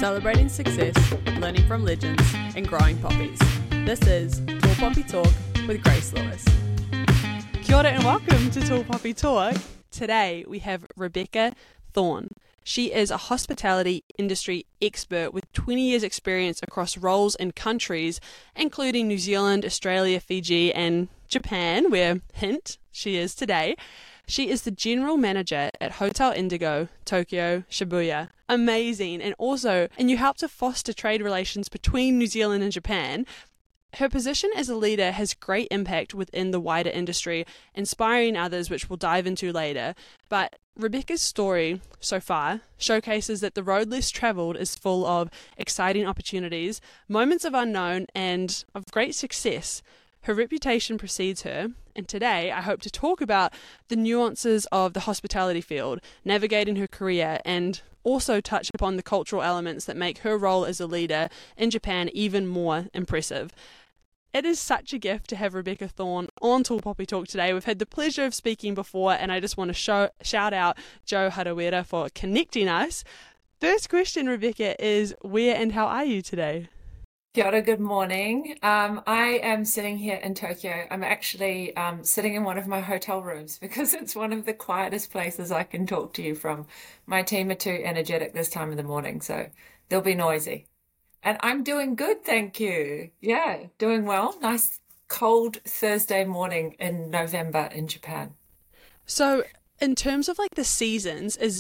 celebrating success, learning from legends, and growing poppies. This is Tall Poppy Talk with Grace Lewis. Kia ora and welcome to Tall Poppy Talk. Today we have Rebecca Thorne. She is a hospitality industry expert with 20 years experience across roles and countries, including New Zealand, Australia, Fiji, and Japan, where, hint, she is today. She is the general manager at Hotel Indigo, Tokyo, Shibuya. Amazing. And you help to foster trade relations between New Zealand and Japan. Her position as a leader has great impact within the wider industry, inspiring others, which we'll dive into later. But Rebecca's story so far showcases that the road less travelled is full of exciting opportunities, moments of unknown, and of great success. Her reputation precedes her, and today I hope to talk about the nuances of the hospitality field, navigating her career, and also touch upon the cultural elements that make her role as a leader in Japan even more impressive. It is such a gift to have Rebecca Thorne on Tall Poppy Talk today. We've had the pleasure of speaking before, and I just want to shout out Joe Harawira for connecting us. First question, Rebecca, is where and how are you today? Kia ora, good morning. I am sitting here in Tokyo. I'm actually sitting in one of my hotel rooms because it's one of the quietest places I can talk to you from. My team are too energetic this time of the morning, so they'll be noisy. And I'm doing good, thank you. Yeah, doing well. Nice cold Thursday morning in November in Japan. So in terms of like the seasons, is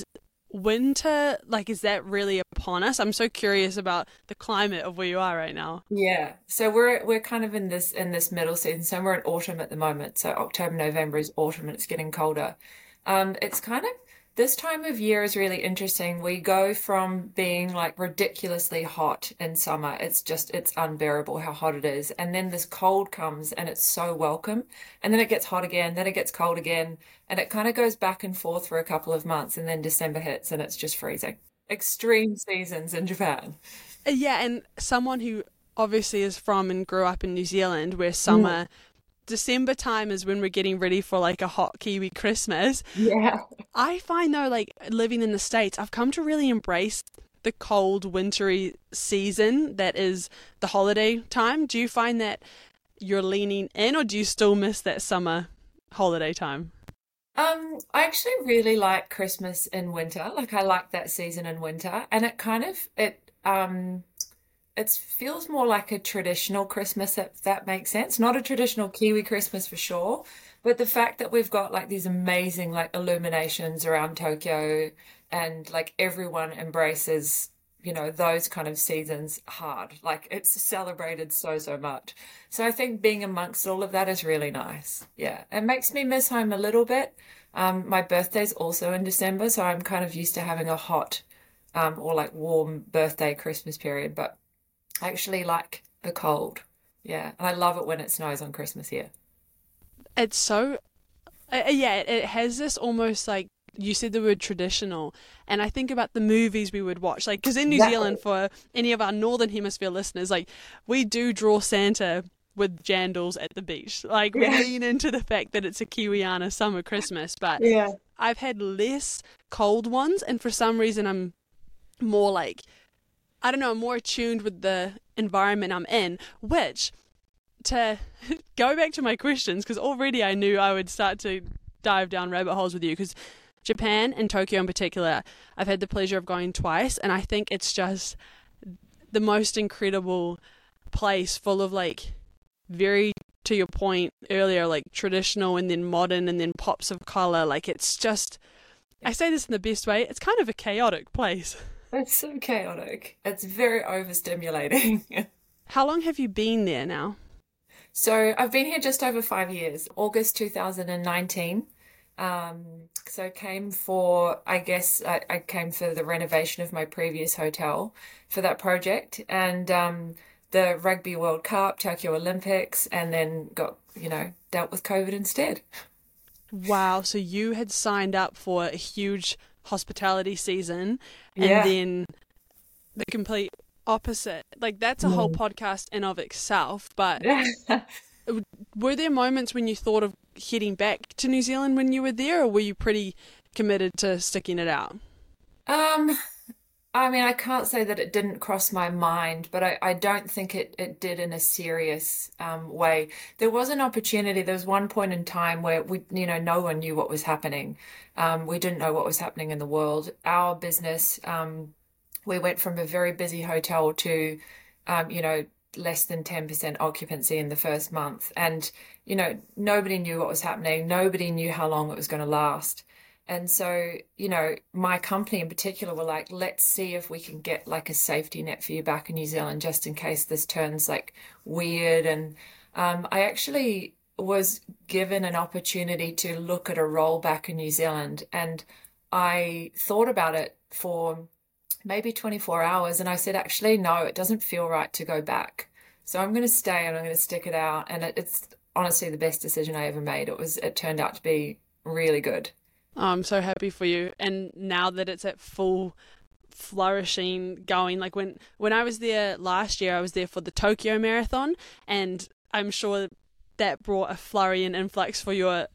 winter, is that really upon us? I'm so curious about the climate of where you are right now. Yeah, so we're kind of in this middle season. So we're in autumn at the moment. So October, November is autumn and it's getting colder. It's kind of this time of year is really interesting. We go from being like ridiculously hot in summer. It's unbearable how hot it is. And then this cold comes and it's so welcome. And then it gets hot again, then it gets cold again. And it kind of goes back and forth for a couple of months. And then December hits and it's just freezing. Extreme seasons in Japan. Yeah, and someone who obviously is from and grew up in New Zealand where summer, December time is when we're getting ready for like a hot Kiwi Christmas. Yeah. I find though, like living in the States, I've come to really embrace the cold, wintry season that is the holiday time. Do you find that you're leaning in, or do you still miss that summer holiday time? I actually really like Christmas in winter. Like I like that season in winter, and it feels more like a traditional Christmas, if that makes sense. Not a traditional Kiwi Christmas for sure, but the fact that we've got like these amazing like illuminations around Tokyo and like everyone embraces, those kind of seasons hard. Like it's celebrated so much. So I think being amongst all of that is really nice. Yeah, it makes me miss home a little bit. My birthday's also in December, so I'm kind of used to having a hot or like warm birthday Christmas period, but I actually like the cold. Yeah. And I love it when it snows on Christmas here. It's so, it has this almost like, you said the word traditional, and I think about the movies we would watch, like, because in New Zealand, for any of our Northern Hemisphere listeners, like, we do draw Santa with jandals at the beach. Like, we lean into the fact that it's a Kiwiana summer Christmas, but I've had less cold ones, and for some reason I'm more like, I don't know, I'm more attuned with the environment I'm in, which, to go back to my questions, because already I knew I would start to dive down rabbit holes with you, because Japan and Tokyo in particular, I've had the pleasure of going twice, and I think it's just the most incredible place, full of like very, to your point earlier, like traditional and then modern and then pops of color. Like it's just, I say this in the best way, it's kind of a chaotic place. It's so chaotic. It's very overstimulating. How long have you been there now? So I've been here just over 5 years, August 2019. So I came for, I came for the renovation of my previous hotel for that project, and the Rugby World Cup, Tokyo Olympics, and then got, dealt with COVID instead. Wow. So you had signed up for a huge hospitality season, and then the complete opposite. Like that's a whole podcast in of itself, but were there moments when you thought of heading back to New Zealand when you were there, or were you pretty committed to sticking it out? I mean, I can't say that it didn't cross my mind, but I don't think it did in a serious way. There was an opportunity. There was one point in time where no one knew what was happening. We didn't know what was happening in the world. Our business, we went from a very busy hotel to, less than 10% occupancy in the first month. And, nobody knew what was happening. Nobody knew how long it was going to last. And so, my company in particular were like, let's see if we can get like a safety net for you back in New Zealand, just in case this turns like weird. And I actually was given an opportunity to look at a role back in New Zealand. And I thought about it for maybe 24 hours. And I said, actually, no, it doesn't feel right to go back. So I'm going to stay and I'm going to stick it out. And it's honestly the best decision I ever made. It turned out to be really good. I'm so happy for you. And now that it's at full flourishing going, like when I was there last year, I was there for the Tokyo Marathon, and I'm sure that brought a flurry and influx for your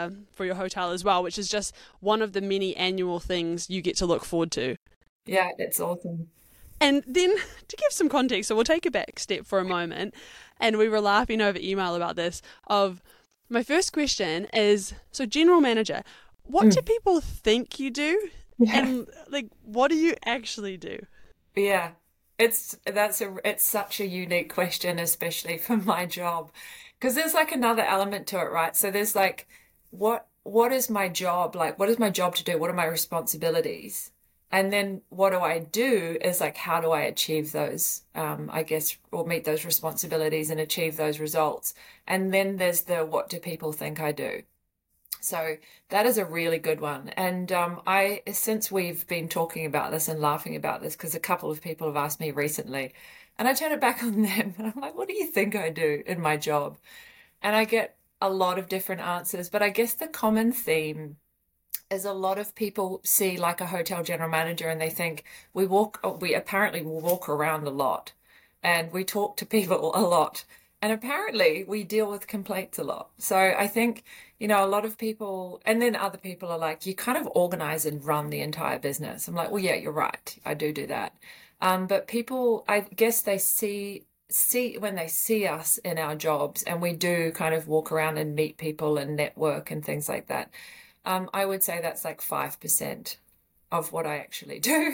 hotel as well, which is just one of the many annual things you get to look forward to. Yeah, it's awesome. And then to give some context, so we'll take a back step for a moment, and we were laughing over email about this. Of my first question is, so general manager, what do people think you do? Yeah. And like, what do you actually do? Yeah, it's such a unique question, especially for my job, because there's like another element to it, right? So there's like, what is my job like? What is my job to do? What are my responsibilities? And then what do I do is like, how do I achieve those, I guess, or meet those responsibilities and achieve those results? And then there's the, what do people think I do? So that is a really good one. And since we've been talking about this and laughing about this, because a couple of people have asked me recently, and I turn it back on them, and I'm like, what do you think I do in my job? And I get a lot of different answers, but I guess the common theme is a lot of people see like a hotel general manager and they think we apparently walk around a lot and we talk to people a lot. And apparently we deal with complaints a lot. So I think, a lot of people, and then other people are like, you kind of organize and run the entire business. I'm like, well, yeah, you're right. I do that. But people, I guess they see when they see us in our jobs, and we do kind of walk around and meet people and network and things like that. I would say that's like 5% of what I actually do.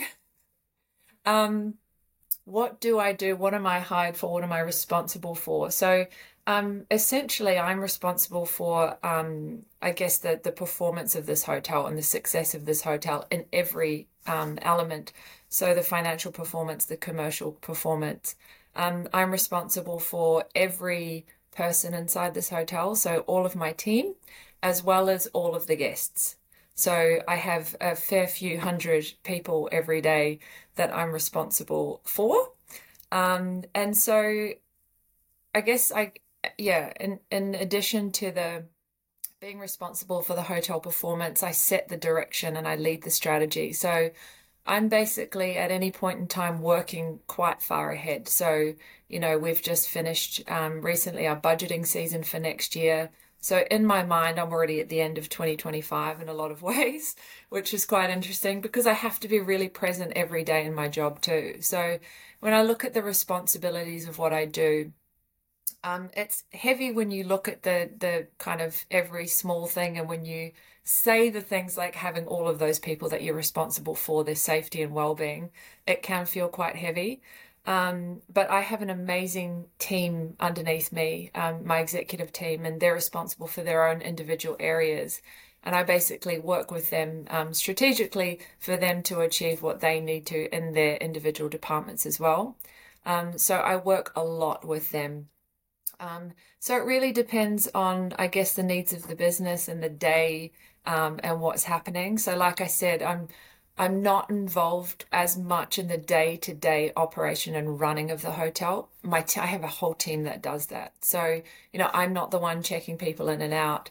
What do I do? What am I hired for? What am I responsible for? So essentially, I'm responsible for, I guess, the performance of this hotel and the success of this hotel in every element. So the financial performance, the commercial performance. I'm responsible for every person inside this hotel, so all of my team, as well as all of the guests. So I have a fair few hundred people every day that I'm responsible for. And so I guess in addition to the being responsible for the hotel performance, I set the direction and I lead the strategy. So I'm basically at any point in time working quite far ahead. So, we've just finished recently our budgeting season for next year. So in my mind, I'm already at the end of 2025 in a lot of ways, which is quite interesting because I have to be really present every day in my job too. So when I look at the responsibilities of what I do, it's heavy when you look at the kind of every small thing, and when you say the things like having all of those people that you're responsible for their safety and well-being, it can feel quite heavy. But I have an amazing team underneath me, my executive team, and they're responsible for their own individual areas. And I basically work with them strategically for them to achieve what they need to in their individual departments as well. So I work a lot with them. So it really depends on, I guess, the needs of the business and the day and what's happening. So like I said, I'm not involved as much in the day-to-day operation and running of the hotel. I have a whole team that does that. So, I'm not the one checking people in and out.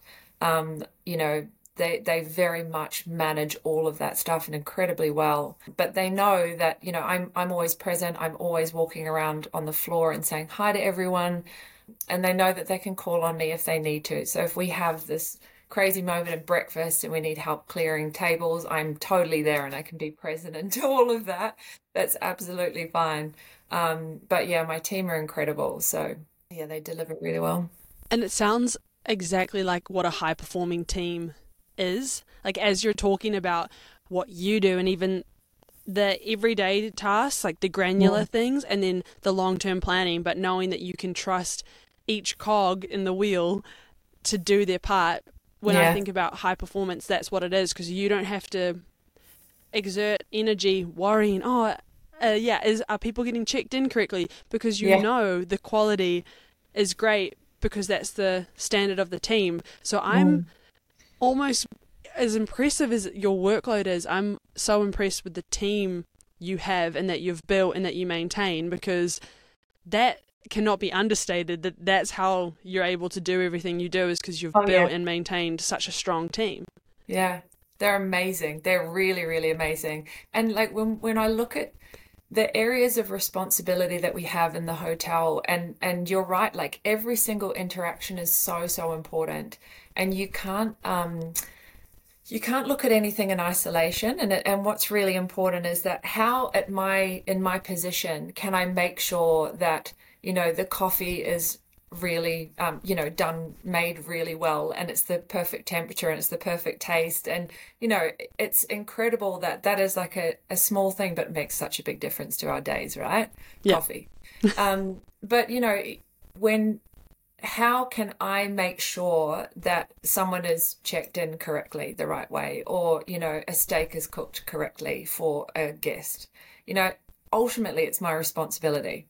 They very much manage all of that stuff and incredibly well. But they know that, I'm always present. I'm always walking around on the floor and saying hi to everyone. And they know that they can call on me if they need to. So if we have this, crazy moment at breakfast and we need help clearing tables, I'm totally there and I can be present and do all of that. That's absolutely fine. But yeah, my team are incredible. So yeah, they deliver really well. And it sounds exactly like what a high performing team is. Like, as you're talking about what you do and even the everyday tasks, like the granular Yeah. things, and then the long term planning, but knowing that you can trust each cog in the wheel to do their part. When I Yeah. think about high performance, that's what it is, because you don't have to exert energy worrying, yeah, are people getting checked in correctly? Because you Yeah. know the quality is great because that's the standard of the team. So I'm Mm. almost, as impressive as your workload is, I'm so impressed with the team you have and that you've built and that you maintain, because that cannot be understated, that that's how you're able to do everything you do, is because you've Oh built yeah. and maintained such a strong team. Yeah. They're amazing. They're really, really amazing. And like when I look at the areas of responsibility that we have in the hotel, and you're right, like every single interaction is so, so important. And you can't look at anything in isolation. And what's really important is that how at my in my position can I make sure that, the coffee is really, done, made really well, and it's the perfect temperature and it's the perfect taste. And, it's incredible that that is like a small thing, but makes such a big difference to our days, right? Yeah. Coffee. But, when how can I make sure that someone is checked in correctly the right way, or, a steak is cooked correctly for a guest? You know, Ultimately, it's my responsibility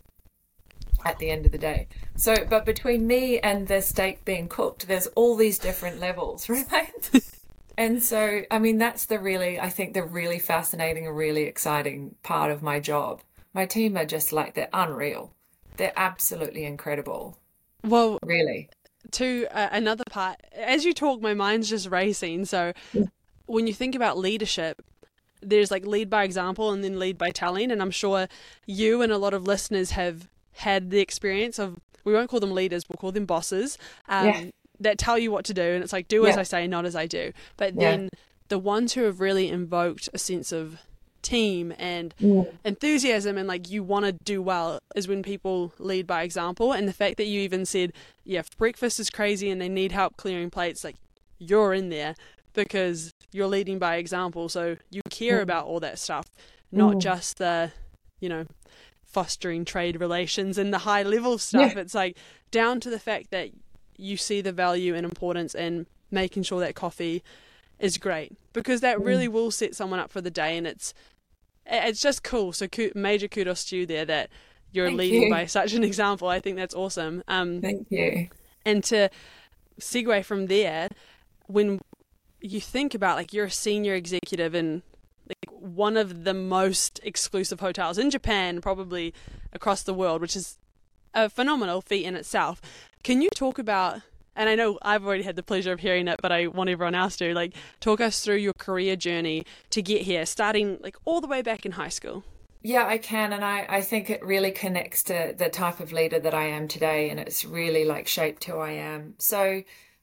at the end of the day. So, but between me and the steak being cooked, there's all these different levels, right? And so, I mean, I think the really fascinating and really exciting part of my job. My team are just like, they're unreal. They're absolutely incredible, Well, really. to another part, as you talk, my mind's just racing. So when you think about leadership, there's like lead by example and then lead by telling. And I'm sure you and a lot of listeners have had the experience of, we won't call them leaders, we'll call them bosses, Yeah, that tell you what to do. And it's like, do as yeah, I say, not as I do. But yeah. then the ones who have really invoked a sense of team and Mm. enthusiasm and like you want to do well is when people lead by example. And the fact that you even said, yeah, if breakfast is crazy and they need help clearing plates, like you're in there because you're leading by example. So you care Mm. about all that stuff, not Mm. just the, you know, fostering trade relations and the high level stuff. Yeah. It's like down to the fact that you see the value and importance in making sure that coffee is great, because that really Mm. will set someone up for the day. And it's just cool. So major kudos to you there that you're Thank leading by you. such an example. I think that's awesome. Thank you. And to segue from there, when you think about like you're a senior executive in like one of the most exclusive hotels in Japan, probably across the world, which is a phenomenal feat in itself. Can you talk about, and I know I've already had the pleasure of hearing it, but I want everyone else to, like, talk us through your career journey to get here, starting like all the way back in high school. Yeah, I can. And I think it really connects to the type of leader that I am today. And it's really like shaped who I am. So,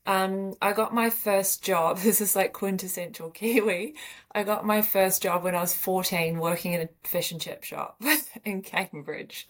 I got my first job. This is like quintessential Kiwi. I got my first job when I was 14 working in a fish and chip shop in Cambridge.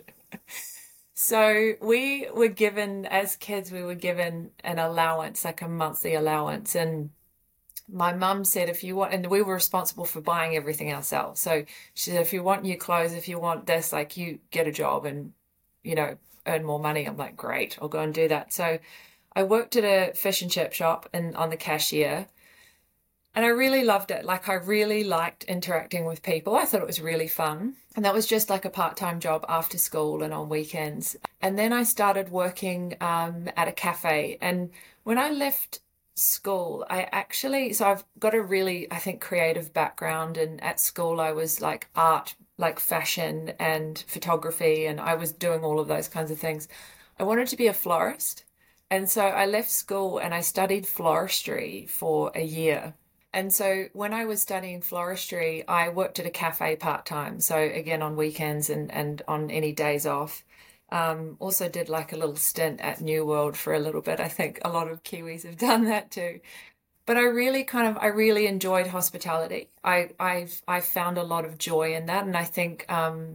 So we were given, as kids, we were given an allowance, like a monthly allowance. And my mum said, if you want, and we were responsible for buying everything ourselves. So she said, if you want new clothes, if you want this, like you get a job and, you know, earn more money. I'm like, great, I'll go and do that. So I worked at a fish and chip shop and on the cashier, and I really loved it. Like I really liked interacting with people. I thought it was really fun. And that was just like a part-time job after school and on weekends. And then I started working at a cafe. And when I left school, so I've got a really, I think, creative background. And at school, I was like art, like fashion and photography, and I was doing all of those kinds of things. I wanted to be a florist. And so I left school and I studied floristry for a year. And so when I was studying floristry, I worked at a cafe part-time. So again, on weekends and on any days off. Also did like a little stint at New World for a little bit. I think a lot of Kiwis have done that too. But I really enjoyed hospitality. I found a lot of joy in that, and I think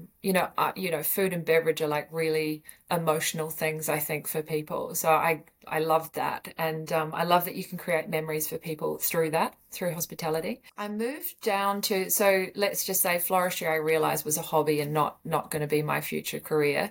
food and beverage are like really emotional things, I think, for people. So I loved that, and I love that you can create memories for people through that, through hospitality. I moved down to, so let's just say floristry, I realized was a hobby and not going to be my future career.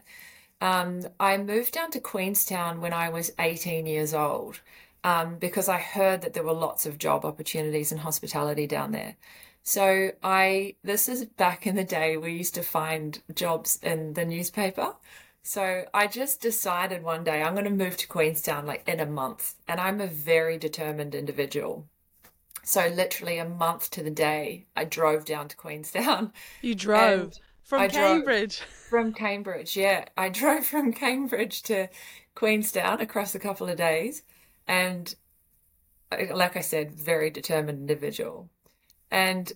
I moved down to Queenstown when I was 18 years old, because I heard that there were lots of job opportunities in hospitality down there. So this is back in the day we used to find jobs in the newspaper. So I just decided one day I'm going to move to Queenstown like in a month, and I'm a very determined individual. So literally a month to the day, I drove down to Queenstown You and drove from I drove Cambridge. from Cambridge. Yeah, I drove from Cambridge to Queenstown across a couple of days. And like I said, very determined individual. And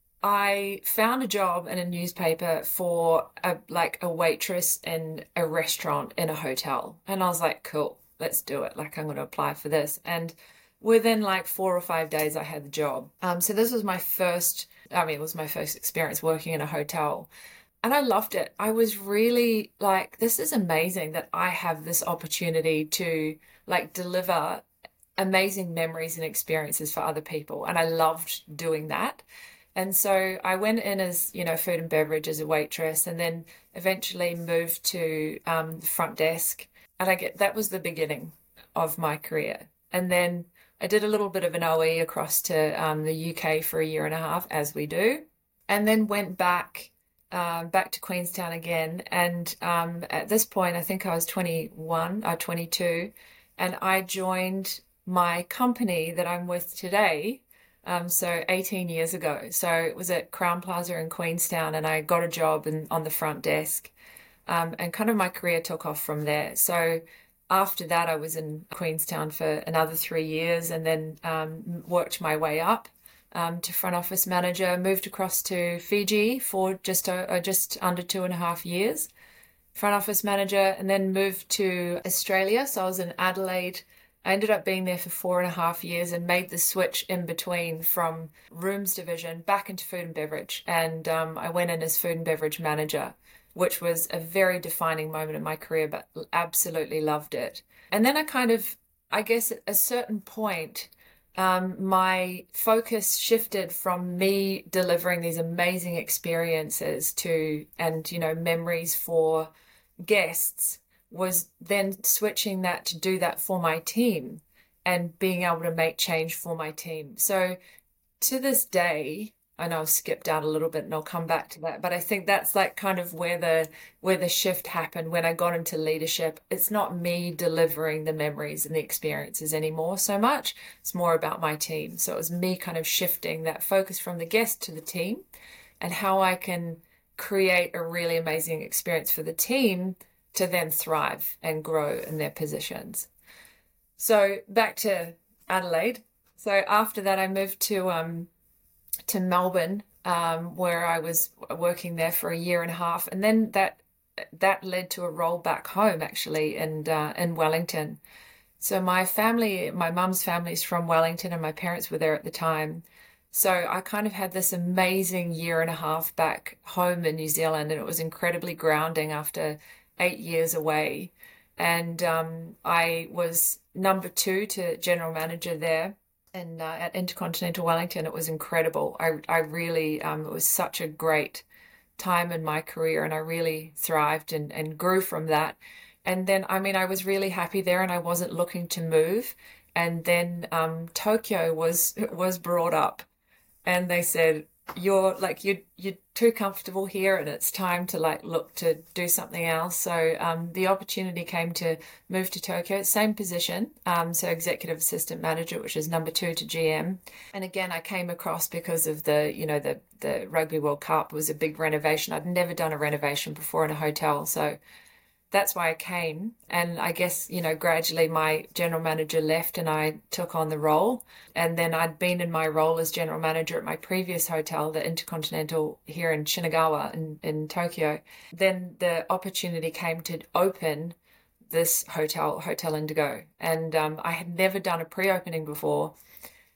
I found a job in a newspaper for a waitress in a restaurant in a hotel. And I was like, cool, let's do it. Like I'm going to apply for this. And within like 4 or 5 days, I had the job. So this was it was my first experience working in a hotel. And I loved it. I was really like, this is amazing that I have this opportunity to like deliver amazing memories and experiences for other people. And I loved doing that. And so I went in as, food and beverage as a waitress, and then eventually moved to the front desk. And that was the beginning of my career. And then I did a little bit of an OE across to the UK for a year and a half, as we do, and then went back to Queenstown again. And at this point, I think I was 21 or 22, and I joined my company that I'm with today. So 18 years ago. So it was at Crowne Plaza in Queenstown, and I got a job on the front desk. And kind of my career took off from there. So after that, I was in Queenstown for another 3 years, and then worked my way up to front office manager, moved across to Fiji for just under 2.5 years, front office manager, and then moved to Australia. So I was in Adelaide. I ended up being there for 4.5 years and made the switch in between from rooms division back into food and beverage. And I went in as food and beverage manager, which was a very defining moment in my career, but absolutely loved it. And then I guess at a certain point, my focus shifted from me delivering these amazing experiences and memories for guests, was then switching that to do that for my team and being able to make change for my team. So to this day, I know I've skipped down a little bit and I'll come back to that, but I think that's like kind of where the shift happened when I got into leadership. It's not me delivering the memories and the experiences anymore so much. It's more about my team. So it was me kind of shifting that focus from the guest to the team, and how I can create a really amazing experience for the team to then thrive and grow in their positions. So back to Adelaide. So after that, I moved to Melbourne, where I was working there for a year and a half, and then that led to a role back home actually in Wellington. So my mum's family is from Wellington, and my parents were there at the time. So I kind of had this amazing year and a half back home in New Zealand, and it was incredibly grounding after 8 years away. And I was number 2 to general manager there at Intercontinental Wellington. It was incredible. I really, it was such a great time in my career, and I really thrived and grew from that. And then, I was really happy there, and I wasn't looking to move. And then Tokyo was brought up, and they said, you're too comfortable here, and it's time to look to do something else. So the opportunity came to move to Tokyo, same position, so executive assistant manager, which is number 2 to GM. And again, I came across because of the Rugby World Cup was a big renovation. I'd never done a renovation before in a hotel, so that's why I came. And I guess, gradually my general manager left and I took on the role. And then I'd been in my role as general manager at my previous hotel, the Intercontinental here in Shinagawa in Tokyo. Then the opportunity came to open this Hotel Indigo. And I had never done a pre-opening before.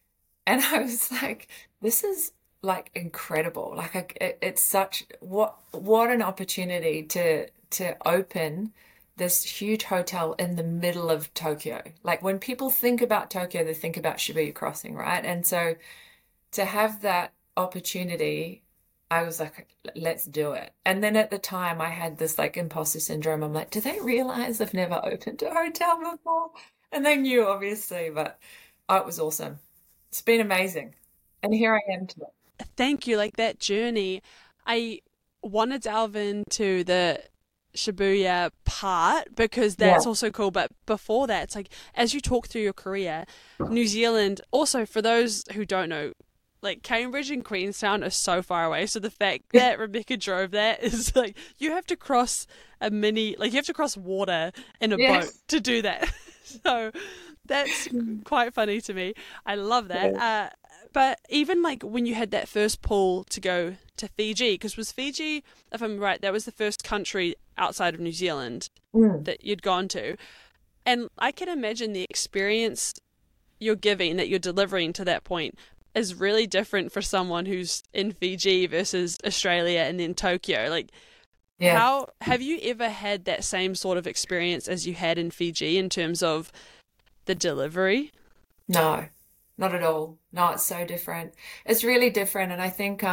And I was like, this is like incredible. Like it's such what an opportunity to open this huge hotel in the middle of Tokyo. Like when people think about Tokyo, they think about Shibuya Crossing, right? And so to have that opportunity, I was like, let's do it. And then at the time, I had this like imposter syndrome. I'm like, do they realize I've never opened a hotel before? And they knew, obviously, but oh, it was awesome. It's been amazing. And here I am today. Thank you. Like that journey, I want to delve into the Shibuya part because Yeah. that's also cool. But before that, it's like as you talk through your career, New Zealand, also for those who don't know, like Cambridge and Queenstown are so far away. So the fact that Rebecca drove that is like you have to cross like you have to cross water in a boat Yes. to do that. So that's quite funny to me. I love that. Yeah. But even like when you had that first pull to go to Fiji, because was Fiji, if I'm right, that was the first country outside of New Zealand Mm. that you'd gone to. And I can imagine the experience you're giving, that you're delivering to that point, is really different for someone who's in Fiji versus Australia and then Tokyo. Like, Yeah. how have you ever had that same sort of experience as you had in Fiji in terms of the delivery? No, not at all. No, it's so different. It's really different. And I think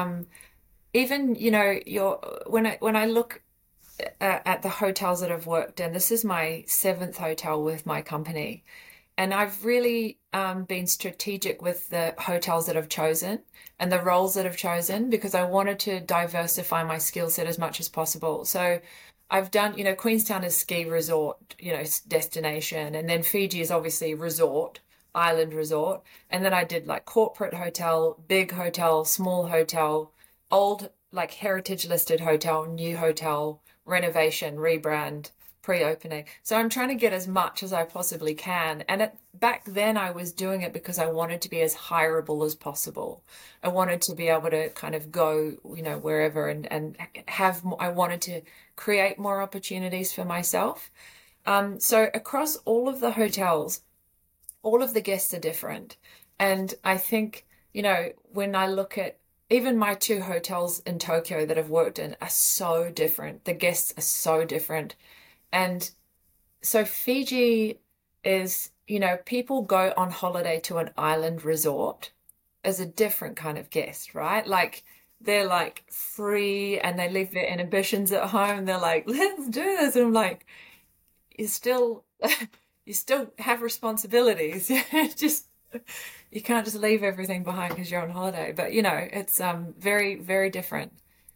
even, your when I look at the hotels that I've worked in, this is my seventh hotel with my company. And I've really been strategic with the hotels that I've chosen and the roles that I've chosen because I wanted to diversify my skill set as much as possible. So I've done, Queenstown is ski resort, destination, and then Fiji is obviously resort, island resort. And then I did like corporate hotel, big hotel, small hotel, old like heritage listed hotel, new hotel, renovation, rebrand, pre-opening. So I'm trying to get as much as I possibly can. And back then I was doing it because I wanted to be as hireable as possible. I wanted to be able to kind of go, wherever and I wanted to create more opportunities for myself. So across all of the hotels, all of the guests are different. And I think, when I look at even my two hotels in Tokyo that I've worked in are so different. The guests are so different. And so Fiji is, people go on holiday to an island resort as a different kind of guest, right? Like they're like free and they leave their inhibitions at home. They're like, let's do this. And I'm like, you still you still have responsibilities. Just you can't just leave everything behind because you're on holiday. But it's very, very different.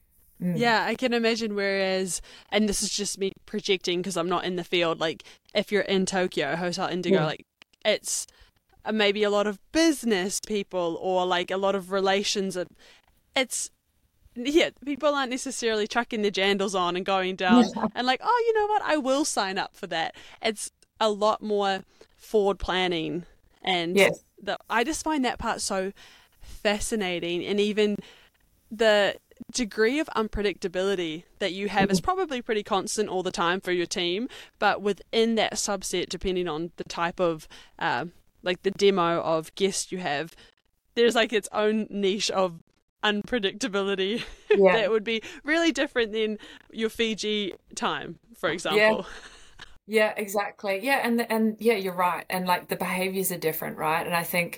Mm. Yeah, I can imagine. Whereas, and this is just me projecting because I'm not in the field, like if you're in Tokyo, Hotel Indigo, Mm. like it's maybe a lot of business people or like a lot of relations. And it's, yeah, people aren't necessarily chucking their jandals on and going down and like, oh, you know what, I will sign up for that. It's a lot more forward planning. And Yes. I just find that part so fascinating. And even the degree of unpredictability that you have is Mm. probably pretty constant all the time for your team, but within that subset, depending on the type of like the demo of guest you have, there's like its own niche of unpredictability Yeah. that would be really different than your Fiji time, for Yeah. example. Yeah, exactly. Yeah, and yeah, you're right. And like the behaviors are different, right? And I think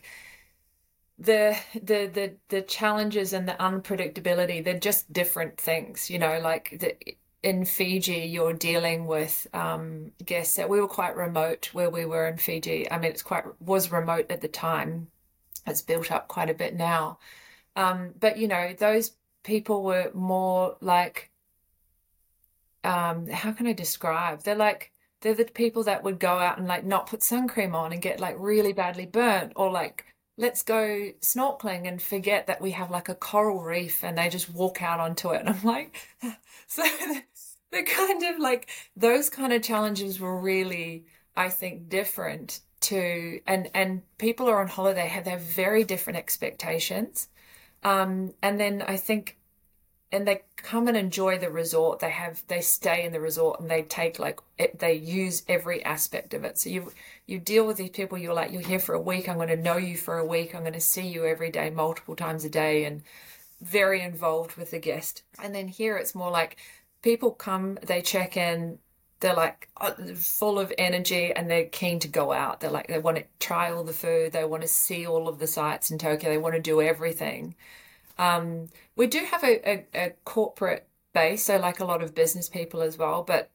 the challenges and the unpredictability, they're just different things, like in Fiji, you're dealing with guests that we were quite remote where we were in Fiji. I mean, was remote at the time. It's built up quite a bit now. But those people were more like how can I describe? They're the people that would go out and like not put sun cream on and get like really badly burnt, or like let's go snorkeling and forget that we have like a coral reef and they just walk out onto it. And I'm like, so the kind of like those kind of challenges were really, I think, different to and people are on holiday have they have very different expectations. And then I think and they come and enjoy the resort. They stay in the resort and they take they use every aspect of it. So you deal with these people, you're here for a week, I'm going to know you for a week, I'm going to see you every day, multiple times a day, and very involved with the guest. And then here it's more like people come, they check in, they're like full of energy and they're keen to go out. They want to try all the food, they want to see all of the sights in Tokyo, they want to do everything. We do have a corporate base, so like a lot of business people as well. But,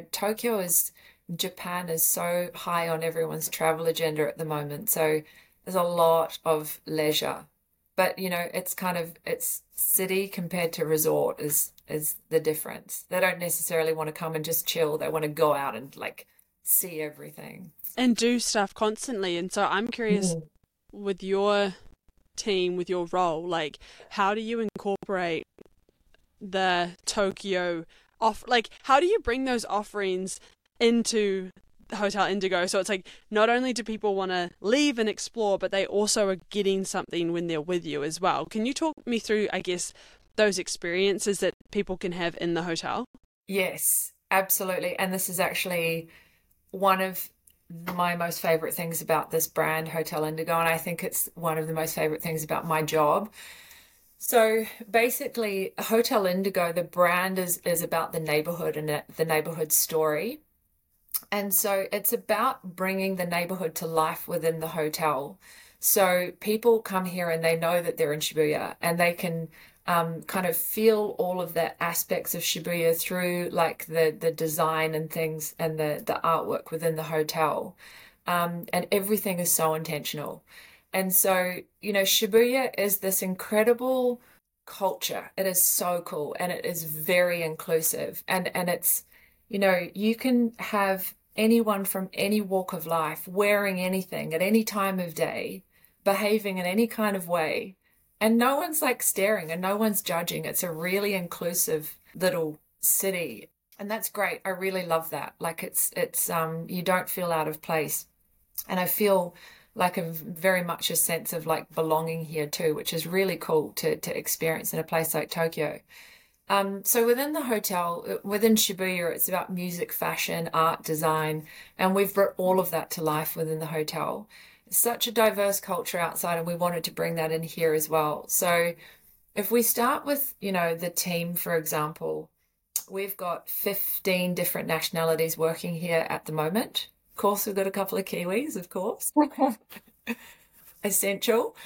Japan is so high on everyone's travel agenda at the moment. So there's a lot of leisure. But, it's city compared to resort is the difference. They don't necessarily want to come and just chill. They want to go out and see everything. And do stuff constantly. And so I'm curious with your team, with your role, how do you incorporate the Tokyo how do you bring those offerings into Hotel Indigo, so it's not only do people want to leave and explore, but they also are getting something when they're with you as well? Can you talk me through, I guess, those experiences that people can have in the hotel? Yes, absolutely. And this is actually one of my most favorite things about this brand, Hotel Indigo, and I think it's one of the most favorite things about my job. So basically, Hotel Indigo, the brand is about the neighborhood and the neighborhood story. And so it's about bringing the neighborhood to life within the hotel. So people come here and they know that they're in Shibuya, and they can kind of feel all of the aspects of Shibuya through the design and things and the artwork within the hotel. And everything is so intentional. And so, Shibuya is this incredible culture. It is so cool, and it is very inclusive. And it's, you can have anyone from any walk of life wearing anything at any time of day, behaving in any kind of way, and no one's staring and no one's judging. It's a really inclusive little city, and that's great. I really love that. It's you don't feel out of place, and I feel very much a sense of belonging here too, which is really cool to experience in a place like Tokyo. So within the hotel, within Shibuya, it's about music, fashion, art, design, and we've brought all of that to life within the hotel. It's such a diverse culture outside, and we wanted to bring that in here as well. So if we start with, the team, for example, we've got 15 different nationalities working here at the moment. Of course, we've got a couple of Kiwis, of course. Essential.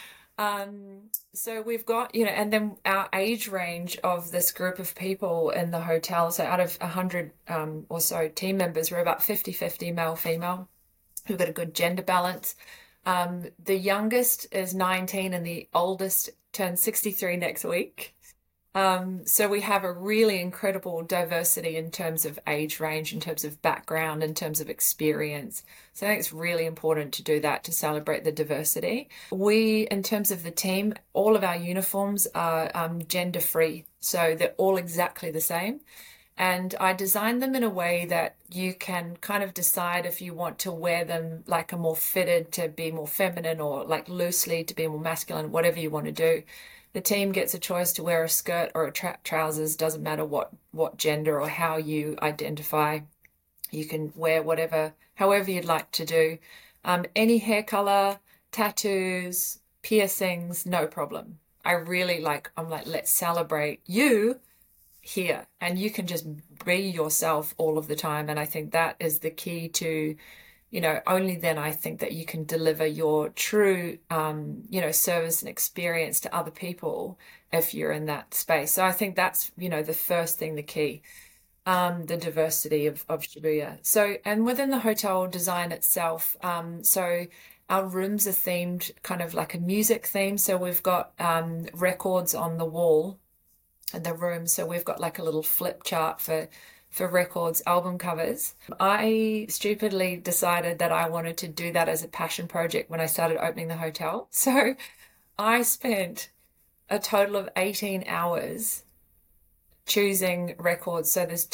So we've got, and then our age range of this group of people in the hotel. So out of 100 or so team members, we're about 50-50 male, female. We've got a good gender balance. The youngest is 19 and the oldest turns 63 next week. So we have a really incredible diversity in terms of age range, in terms of background, in terms of experience. So I think it's really important to do that, to celebrate the diversity. We, in terms of the team, all of our uniforms are gender free. So they're all exactly the same. And I designed them in a way that you can kind of decide if you want to wear them a more fitted to be more feminine, or loosely to be more masculine, whatever you want to do. The team gets a choice to wear a skirt or a trousers, doesn't matter what gender or how you identify. You can wear however you'd like to do. Any hair color, tattoos, piercings, no problem. I really let's celebrate you here, and you can just be yourself all of the time. And I think that is the key to, only then I think that you can deliver your true, service and experience to other people if you're in that space. So I think that's, the first thing, the key, the diversity of Shibuya. So, and within the hotel design itself, so our rooms are themed kind of like a music theme. So we've got records on the wall in the room. So we've got a little flip chart for records, album covers. I stupidly decided that I wanted to do that as a passion project when I started opening the hotel. So I spent a total of 18 hours choosing records. So there's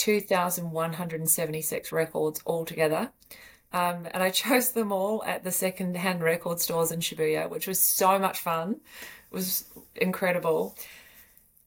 2,176 records altogether. And I chose them all at the second-hand record stores in Shibuya, which was so much fun. It was incredible.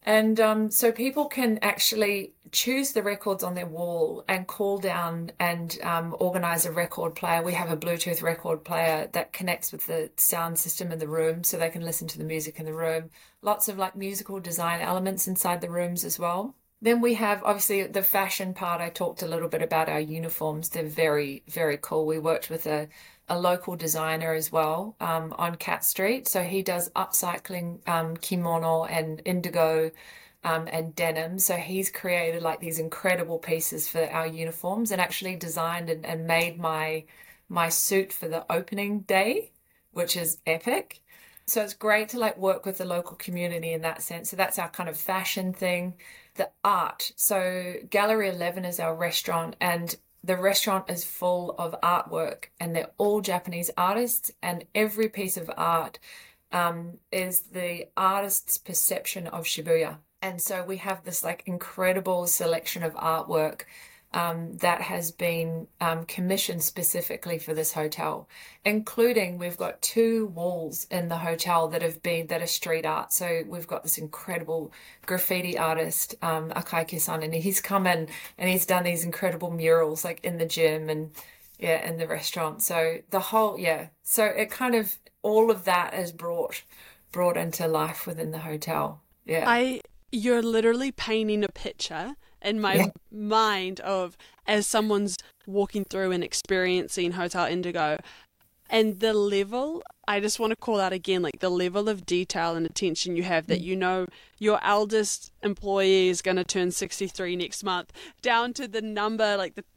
And so people can actually choose the records on their wall and call down and organize a record player. We have a Bluetooth record player that connects with the sound system in the room so they can listen to the music in the room. Lots of like musical design elements inside the rooms as well. Then we have obviously the fashion part. I talked a little bit about our uniforms. They're very, very cool. We worked with a local designer as well on Cat Street. So he does upcycling kimono and indigo and denim. So he's created like these incredible pieces for our uniforms and actually designed and made my suit for the opening day, which is epic. So it's great to like work with the local community in that sense. So that's our kind of fashion thing. The art. So Gallery 11 is our restaurant, and the restaurant is full of artwork, and they're all Japanese artists, and every piece of art is the artist's perception of Shibuya. And so we have this like incredible selection of artwork that has been commissioned specifically for this hotel, including we've got 2 walls in the hotel that are street art. So we've got this incredible graffiti artist, Akaike-san, and he's come in and he's done these incredible murals like in the gym and in the restaurant. So the whole, so it kind of, all of that is brought into life within the hotel. Yeah. You're literally painting a picture in my mind of as someone's walking through and experiencing Hotel Indigo, and the level, I just want to call out again, like the level of detail and attention you have, that you know your eldest employee is going to turn 63 next month, down to the number, like the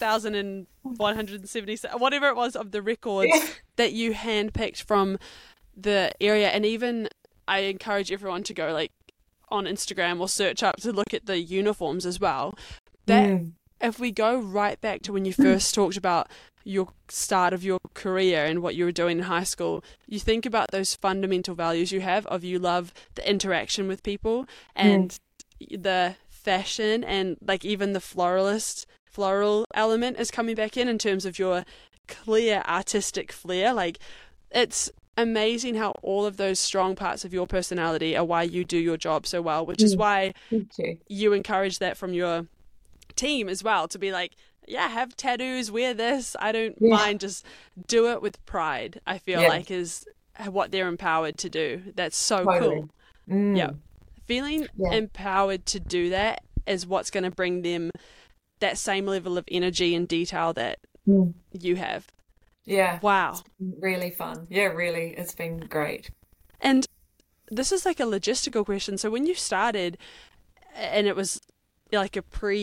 2,177, whatever it was, of the records that you handpicked from the area. And even I encourage everyone to go like on Instagram or search up to look at the uniforms as well. That if we go right back to when you first talked about your start of your career and what you were doing in high school, you think about those fundamental values you have of you love the interaction with people and the fashion, and like even the floral element is coming back in terms of your clear artistic flair. Like, it's amazing how all of those strong parts of your personality are why you do your job so well, which is why you encourage that from your team as well, to be like, have tattoos, wear this, I don't mind, just do it with pride. I feel like is what they're empowered to do. That's so cool. Feeling empowered to do that is what's going to bring them that same level of energy and detail that you have. Yeah. Wow. Really fun. Yeah, really. It's been great. And this is like a logistical question. So when you started and it was like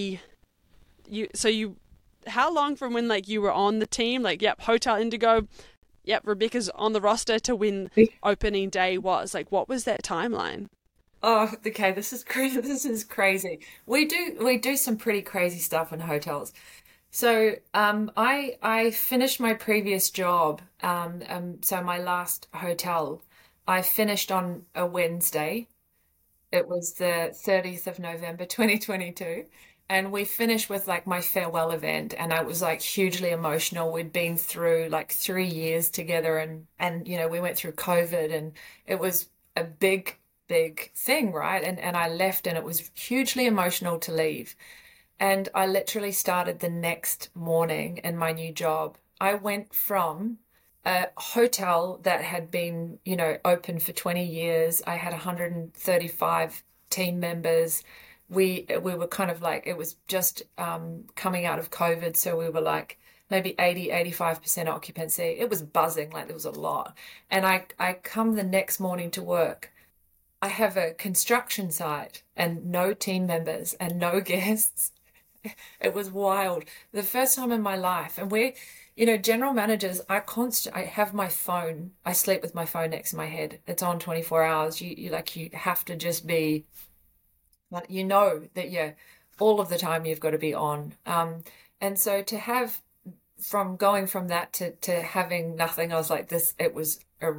how long from when like you were on the team, like, Hotel Indigo, Rebecca's on the roster, to when opening day was? Like, what was that timeline? Oh, okay. This is crazy. This is crazy. We do some pretty crazy stuff in hotels. So I finished my previous job. So my last hotel, I finished on a Wednesday. It was the 30th of November, 2022. And we finished with like my farewell event, and I was like hugely emotional. We'd been through like 3 years together, and we went through COVID, and it was a big thing, right? And I left, and it was hugely emotional to leave. And I literally started the next morning in my new job. I went from a hotel that had been, open for 20 years. I had 135 team members. We were kind of like, it was just coming out of COVID. So we were like maybe 85% occupancy. It was buzzing, like there was a lot. And I come the next morning to work. I have a construction site and no team members and no guests. It was wild. The first time in my life. And we're, general managers, I have my phone. I sleep with my phone next to my head. It's on 24 hours. You have to just be, like, that all of the time you've got to be on. And so to have, from going from that to having nothing, I was like this, it was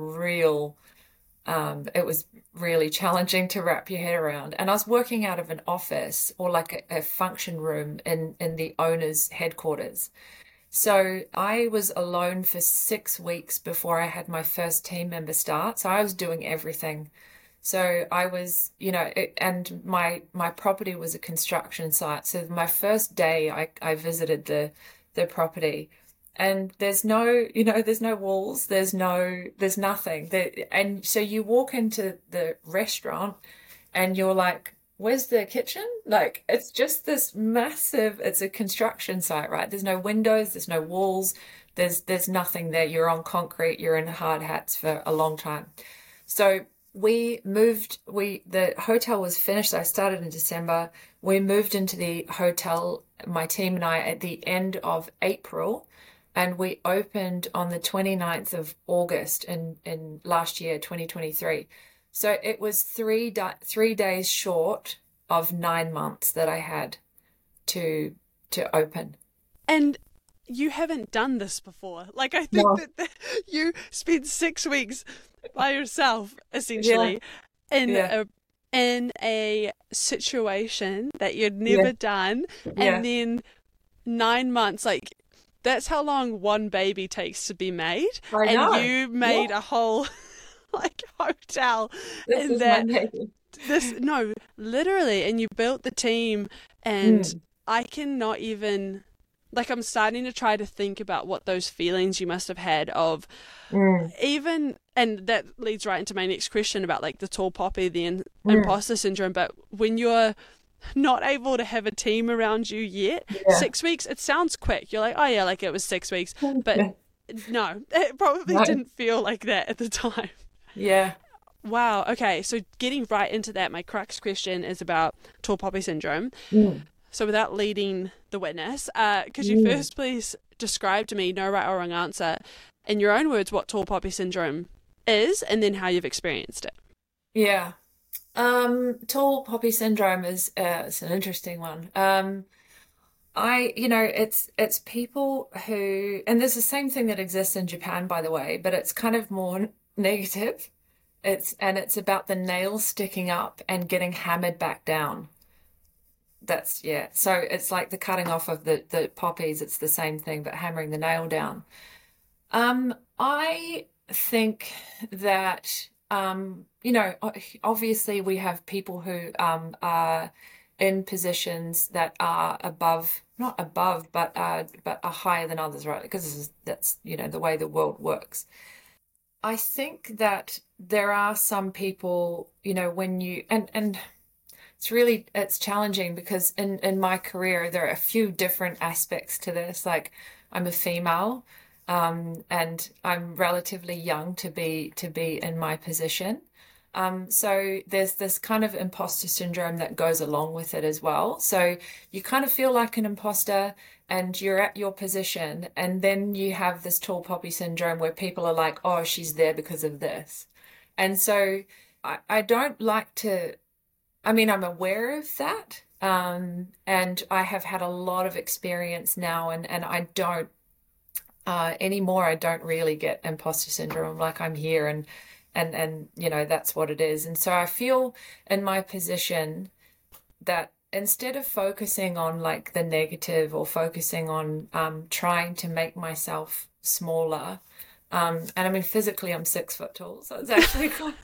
it was really challenging to wrap your head around. And I was working out of an office or like a function room in the owner's headquarters. So I was alone for 6 weeks before I had my first team member start. So I was doing everything. So I was, and my property was a construction site. So my first day I visited the property, and there's no walls, there's nothing. And so you walk into the restaurant and you're like, where's the kitchen? Like, it's just this massive, it's a construction site, right? There's no windows, there's no walls, there's nothing there. You're on concrete, you're in hard hats for a long time. So the hotel was finished. I started in December. We moved into the hotel, my team and I, at the end of April, and we opened on the 29th of August in last year, 2023. So it was 3 days short of 9 months that I had to open. And you haven't done this before. Like, I think No. that you spent 6 weeks by yourself, Yeah, essentially, in yeah, a situation that you'd yeah, never done, yeah. and then 9 months, like that's how long one baby takes to be made, I and know. you Yeah, made a whole like hotel this in is my that name. this no, literally, and you built the team, and Mm, I cannot even, like, I'm starting to try to think about what those feelings you must have had of mm, even, and that leads right into my next question about like the tall poppy, the mm. imposter syndrome. But when you're not able to have a team around you yet, Yeah. 6 weeks, it sounds quick. You're like, oh yeah, like it was 6 weeks, but Yeah. no, it probably No. didn't feel like that at the time. Yeah. Wow. Okay. So getting right into that, my crux question is about tall poppy syndrome. Mm, So without leading the witness, could you mm. first please describe to me, no right or wrong answer, in your own words, what tall poppy syndrome is, and then how you've experienced it? Yeah. Tall poppy syndrome is it's an interesting one. It's people who, and there's the same thing that exists in Japan, by the way, but it's kind of more negative. It's about the nail sticking up and getting hammered back down. That's yeah. So it's like the cutting off of the poppies. It's the same thing, but hammering the nail down. I think that obviously we have people who are in positions that are above, not above, but are higher than others, right? Because that's the way the world works. I think that there are some people, when you and it's challenging because in my career there are a few different aspects to this. Like, I'm a female, and I'm relatively young to be in my position. So there's this kind of imposter syndrome that goes along with it as well. So you kind of feel like an imposter and you're at your position, and then you have this tall poppy syndrome where people are like, oh, she's there because of this. And so I don't like to, I mean, I'm aware of that. And I have had a lot of experience now, and I don't anymore. I don't really get imposter syndrome. I'm like, I'm here, and that's what it is. And so I feel in my position that instead of focusing on like the negative or focusing on trying to make myself smaller, and I mean physically I'm 6 foot tall, so it's actually quite.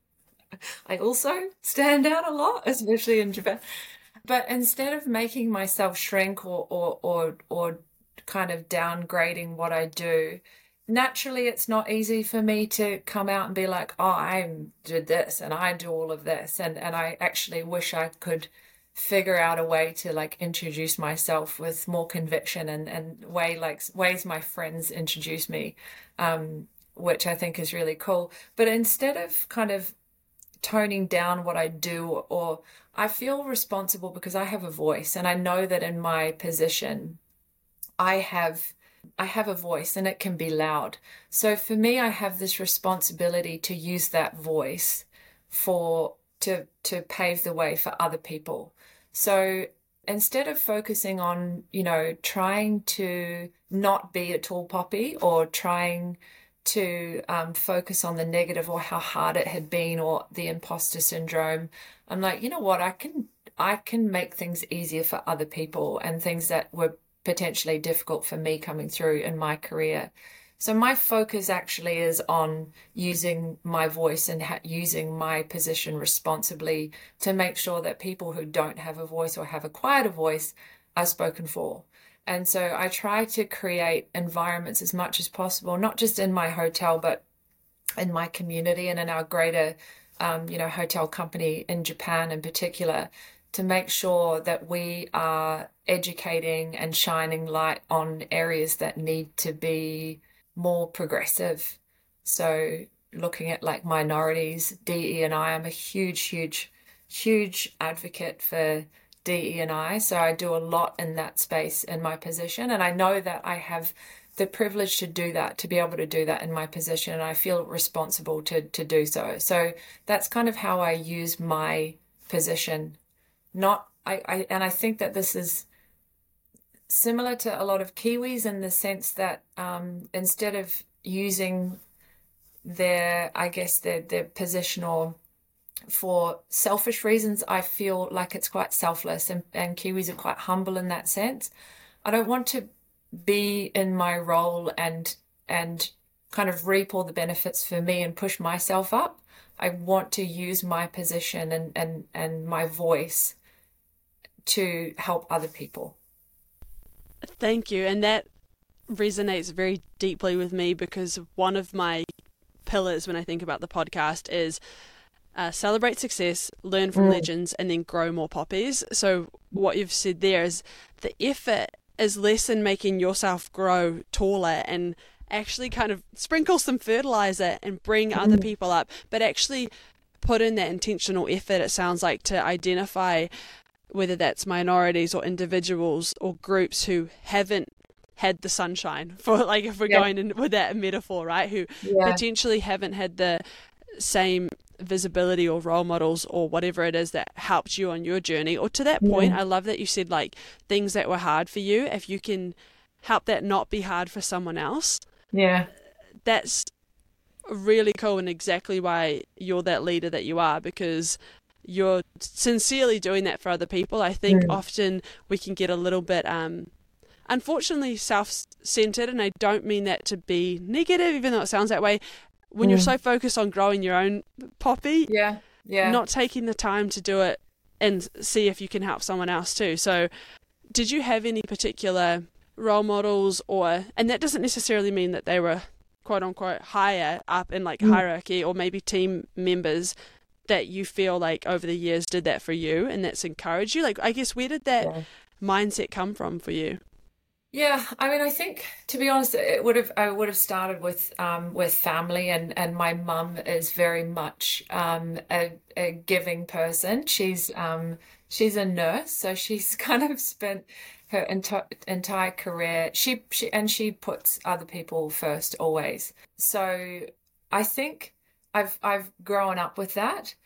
I also stand out a lot, especially in Japan. But instead of making myself shrink or kind of downgrading what I do, naturally it's not easy for me to come out and be like, oh, I did this and I do all of this. And I actually wish I could figure out a way to like introduce myself with more conviction and ways my friends introduce me, which I think is really cool. But instead of kind of toning down what I do, or I feel responsible because I have a voice, and I know that in my position I have a voice and it can be loud. So for me, I have this responsibility to use that voice to pave the way for other people. So instead of focusing on, trying to not be a tall poppy, or trying to focus on the negative or how hard it had been or the imposter syndrome, I'm like, you know what, I can make things easier for other people and things that were potentially difficult for me coming through in my career. So my focus actually is on using my voice and using my position responsibly to make sure that people who don't have a voice or have acquired a voice are spoken for. And so I try to create environments as much as possible, not just in my hotel, but in my community and in our greater, hotel company in Japan in particular, to make sure that we are educating and shining light on areas that need to be more progressive. So looking at like minorities, DE&I, I'm a huge advocate for DE&I. So I do a lot in that space in my position. And I know that I have the privilege to do that, to be able to do that in my position. And I feel responsible to do so. So that's kind of how I use my position. I think that this is similar to a lot of Kiwis in the sense that instead of using their position or for selfish reasons, I feel like it's quite selfless, and Kiwis are quite humble in that sense. I don't want to be in my role and kind of reap all the benefits for me and push myself up. I want to use my position and my voice to help other people. Thank you. And that resonates very deeply with me, because one of my pillars when I think about the podcast is celebrate success, learn from legends, and then grow more poppies. So what you've said there is the effort is less in making yourself grow taller and actually kind of sprinkle some fertilizer and bring other people up, but actually put in that intentional effort, it sounds like, to identify whether that's minorities or individuals or groups who haven't had the sunshine, for like, if we're going in with that metaphor, right, who potentially haven't had the same visibility or role models or whatever it is that helped you on your journey. Or to that point, I love that you said like things that were hard for you, if you can help that not be hard for someone else, that's really cool, and exactly why you're that leader that you are, because you're sincerely doing that for other people. I think often we can get a little bit unfortunately self-centered, and I don't mean that to be negative, even though it sounds that way, when you're so focused on growing your own poppy, not taking the time to do it and see if you can help someone else too. So did you have any particular role models, and that doesn't necessarily mean that they were quote unquote higher up in like hierarchy, or maybe team members that you feel like over the years did that for you and that's encouraged you? Like, I guess, where did that mindset come from for you? Yeah, I mean, I think, to be honest, I would have started with family, and my mum is very much a giving person. She's a nurse, so she's kind of spent her entire career. She puts other people first always. So I think I've grown up with that.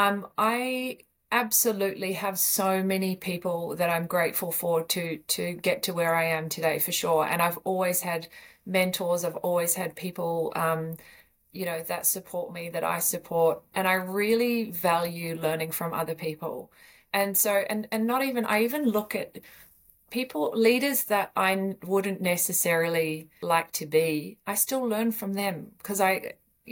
I absolutely have so many people that I'm grateful for to get to where I am today, for sure. And I've always had mentors. I've always had people, that support me, that I support. And I really value learning from other people. And so, and not even, I even look at leaders that I wouldn't necessarily like to be. I still learn from them, because I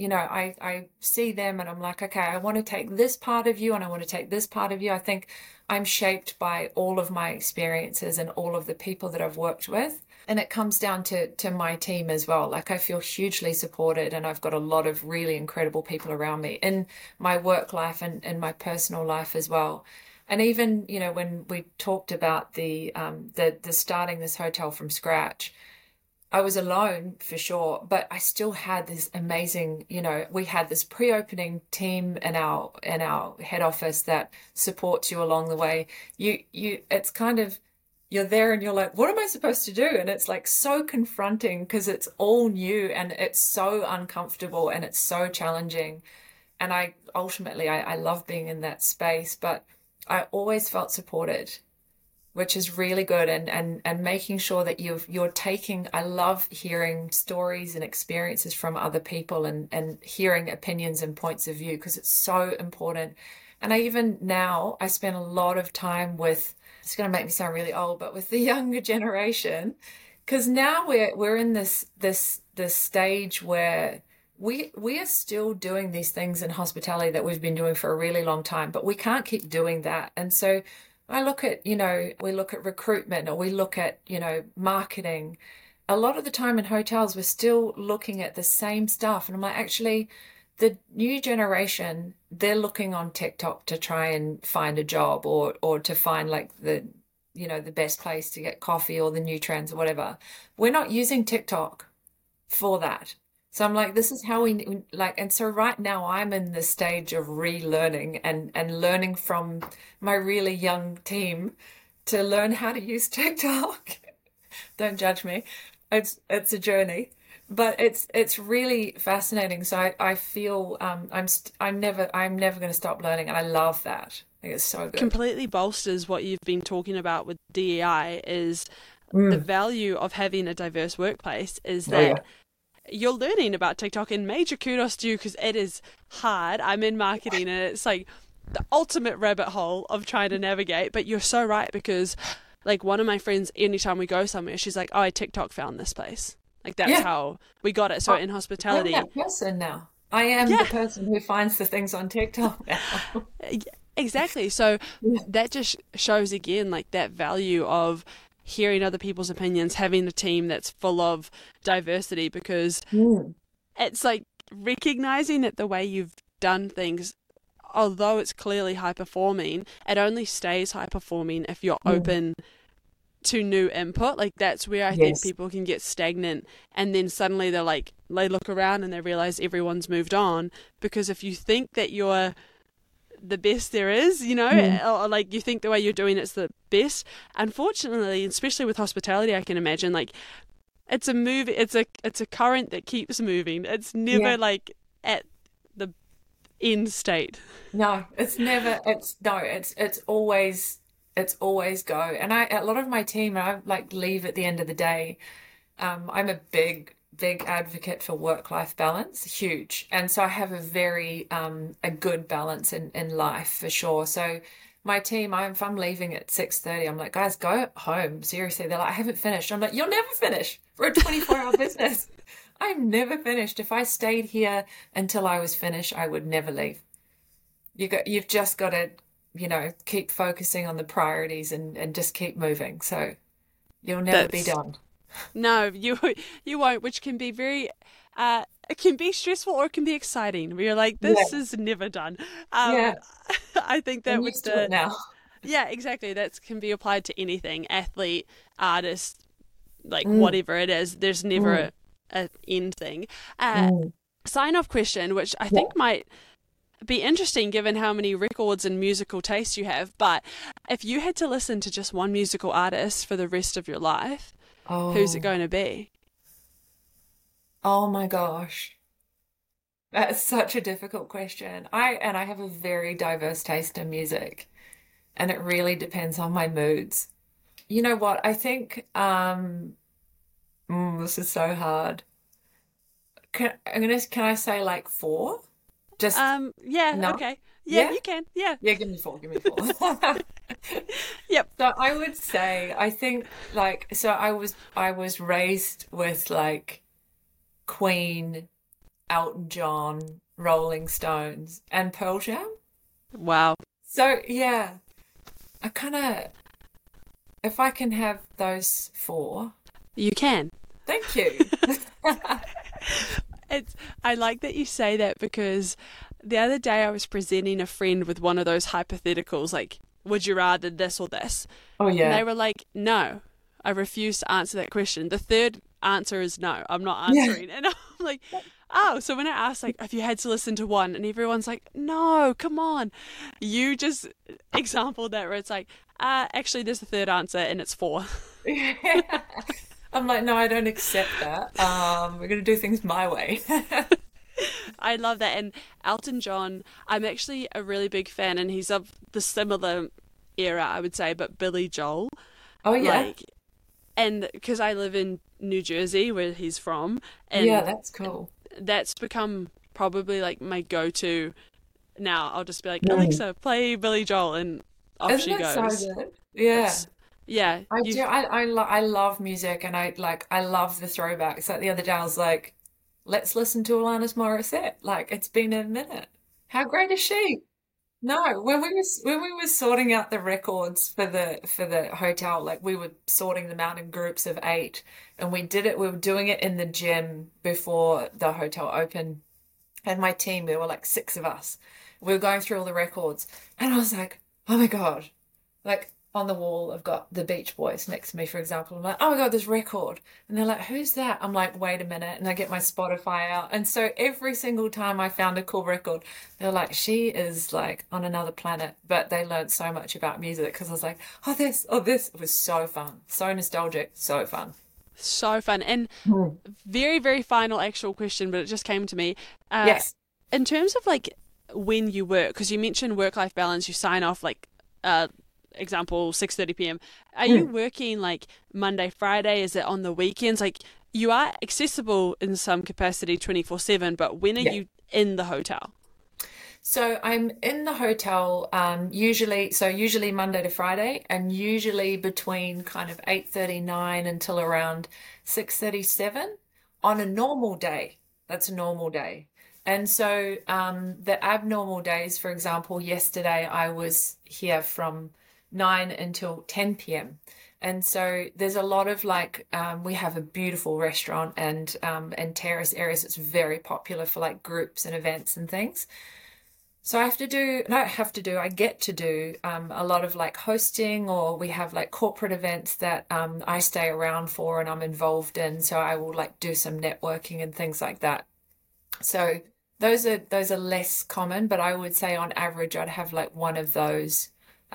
see them and I'm like, okay, I want to take this part of you and I want to take this part of you. I think I'm shaped by all of my experiences and all of the people that I've worked with. And it comes down to my team as well. Like, I feel hugely supported, and I've got a lot of really incredible people around me in my work life and in my personal life as well. And even, when we talked about the starting this hotel from scratch, I was alone for sure, but I still had this amazing, we had this pre-opening team in our head office that supports you along the way. It's kind of, you're there and you're like, what am I supposed to do? And it's like so confronting, because it's all new and it's so uncomfortable and it's so challenging. And I love being in that space, but I always felt supported, which is really good, and making sure that you're taking, I love hearing stories and experiences from other people and hearing opinions and points of view, because it's so important. And I spend a lot of time with, it's going to make me sound really old, but with the younger generation, because now we're in this the stage where we are still doing these things in hospitality that we've been doing for a really long time, but we can't keep doing that. And so I look at, we look at recruitment, or we look at, marketing. A lot of the time in hotels, we're still looking at the same stuff. And I'm like, actually, the new generation, they're looking on TikTok to try and find a job, or to find like the best place to get coffee, or the new trends or whatever. We're not using TikTok for that. So I'm like, this is how we like, and so right now I'm in the stage of relearning and learning from my really young team to learn how to use TikTok. Don't judge me. It's a journey, but it's really fascinating. So I feel I'm never going to stop learning, and I love that. I think it's so good. Completely bolsters what you've been talking about with DEI is the Mm. value of having a diverse workplace is Oh yeah. that you're learning about TikTok, and major kudos to you because it is hard. I'm in marketing and it's like the ultimate rabbit hole of trying to navigate, but you're so right because like one of my friends, anytime we go somewhere, she's like, oh, I TikTok found this place. Like that's Yeah. how we got it. So I- in I'm hospitality, that person now. I am the yeah, person who finds the things on TikTok now. exactly. So Yeah. that just shows again like that value of hearing other people's opinions, having a team that's full of diversity because Mm. it's like recognizing that the way you've done things, although it's clearly high performing, it only stays high performing if you're Mm. open to new input. Like that's where I think Yes. people can get stagnant and then suddenly they look around and they realize everyone's moved on because if you think that you're the best there is, Mm. or like you think the way you're doing it's the best. Unfortunately, especially with hospitality, I can imagine like it's a move, it's a current that keeps moving. It's Yeah. never like at the end state. No, it's never, it's no, it's always go. And a lot of my team, I like leave at the end of the day. I'm a big advocate for work-life balance, huge. And so I have a very, a good balance in life for sure. So my team, if I'm leaving at 6:30, I'm like, guys, go home. Seriously. They're like, I haven't finished. I'm like, you'll never finish. We're a 24-hour business. I've never finished. If I stayed here until I was finished, I would never leave. You've just got to, keep focusing on the priorities and just keep moving. So you'll never be That's done. no, you won't, which can be very it can be stressful or it can be exciting. Where you're like, Yeah. this is never done. Yeah. I think I'm that with used to it the now. yeah, exactly. That can be applied to anything, athlete, artist, like Mm, whatever it is. There's never mm, a end thing. Uh, mm. sign off question, which I Yeah. think might be interesting given how many records and musical tastes you have. But if you had to listen to just one musical artist for the rest of your life, who's it Oh, going to be? oh my gosh. That's such a difficult question. I have a very diverse taste in music, and it really depends on my moods. You know what? I think this is so hard. Can I say like four? Just Yeah, no? okay. Yeah, Yeah? you can. Yeah. Yeah, give me four, give me four. Yep. So I would say I think like so I was raised with like Queen, Elton John, Rolling Stones, and Pearl Jam. Wow. So yeah, I kind of if I can have those four, You can. thank you. It's I like that you say that because the other day I was presenting a friend with one of those hypotheticals like would you rather this or this? Oh And they yeah, were like, "No. I refuse to answer that question. The third answer is no. I'm not yeah. answering." And I'm like, "Oh, so when I asked like if you had to listen to one and everyone's like, "No, come on." You just exampled that where it's like, actually there's a third answer and it's four." I'm like, no, I don't accept that. We're gonna do things my way. I love that. And Elton John, I'm actually a really big fan, and he's of the similar era, I would say, but Billy Joel. Oh yeah, Like, and because I live in New Jersey, where he's from, yeah, and that's cool. that's become probably like my go to now. I'll just be like, Mm. Alexa, play Billy Joel, and off Isn't she it so goes. good? Yeah. It's Yeah, I you do. I love music, and I love the throwbacks. Like the other day, I was like, let's listen to Alanis Morissette. Like it's been a minute. How great is she? No, when we were sorting out the records for the hotel, like we were sorting them out in groups of 8, and we were doing it in the gym before the hotel opened. And my team, there were like 6 of us. We were going through all the records, and I was like, oh my God. Like on the wall, I've got the Beach Boys next to me, for example. I'm like, oh my God, this record. And they're like, who's that? I'm like, wait a minute. And I get my Spotify out. And so every single time I found a cool record, they're like, she is like on another planet. But they learned so much about music because I was like, oh, this, oh, this. It was so fun. So nostalgic. So fun. so fun. And Mm. very, very final actual question, but it just came to me. Uh, Yes. in terms of like when you work, because you mentioned work-life balance, you sign off like, example, 6:30 p.m. Are you Mm. working like Monday, Friday? Is it on the weekends? Like you are accessible in some capacity 24/7, but when are Yeah. you in the hotel? So I'm in the hotel usually Monday to Friday, and usually between kind of 8:39 until around 6:37 on a normal day. That's a normal day. And so the abnormal days, for example, yesterday I was here from 9 until 10 p.m. And so there's a lot of like we have a beautiful restaurant and terrace areas. It's very popular for like groups and events and things. So I have to do, not have to do, I get to do a lot of like hosting, or we have like corporate events that I stay around for and I'm involved in. So I will like do some networking and things like that. So those are less common, but I would say on average I'd have like one of those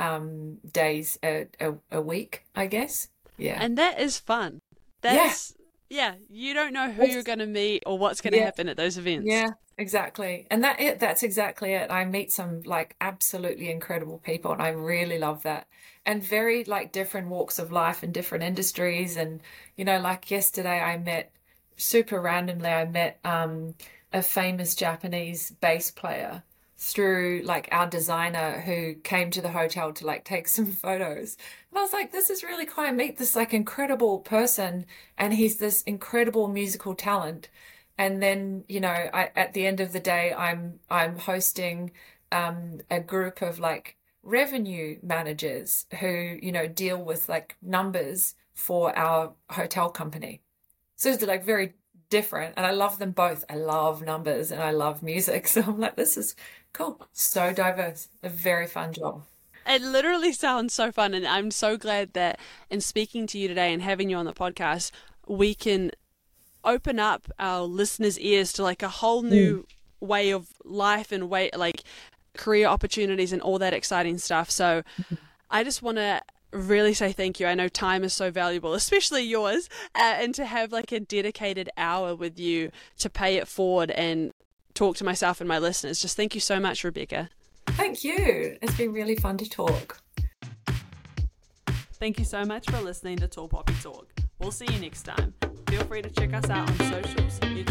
days a week, I guess. Yeah. And that is fun. Yeah. That's, yeah, you don't know who you're It's- going to meet or what's going to yeah. happen at those events. Yeah, exactly. And that's exactly it. I meet some like absolutely incredible people, and I really love that. And very like different walks of life and different industries. And like yesterday I met super randomly, I met a famous Japanese bass player through like our designer who came to the hotel to like take some photos. And I was like, this is really cool. I meet this like incredible person, and he's this incredible musical talent. And then, at the end of the day, I'm hosting a group of like revenue managers who, deal with like numbers for our hotel company. So it's like very different, and I love them both. I love numbers and I love music. So I'm like, this is cool. So diverse. A very fun job. It literally sounds so fun, and I'm so glad that in speaking to you today and having you on the podcast, we can open up our listeners' ears to like a whole Mm. new way of life and way like career opportunities and all that exciting stuff. So I just want to really say thank you. I know time is so valuable, especially yours, and to have like a dedicated hour with you to pay it forward and talk to myself and my listeners. Just thank you so much, Rebecca. Thank you. It's been really fun to talk. Thank you so much for listening to Tall Poppy Talk. We'll see you next time. Feel free to check us out on socials. You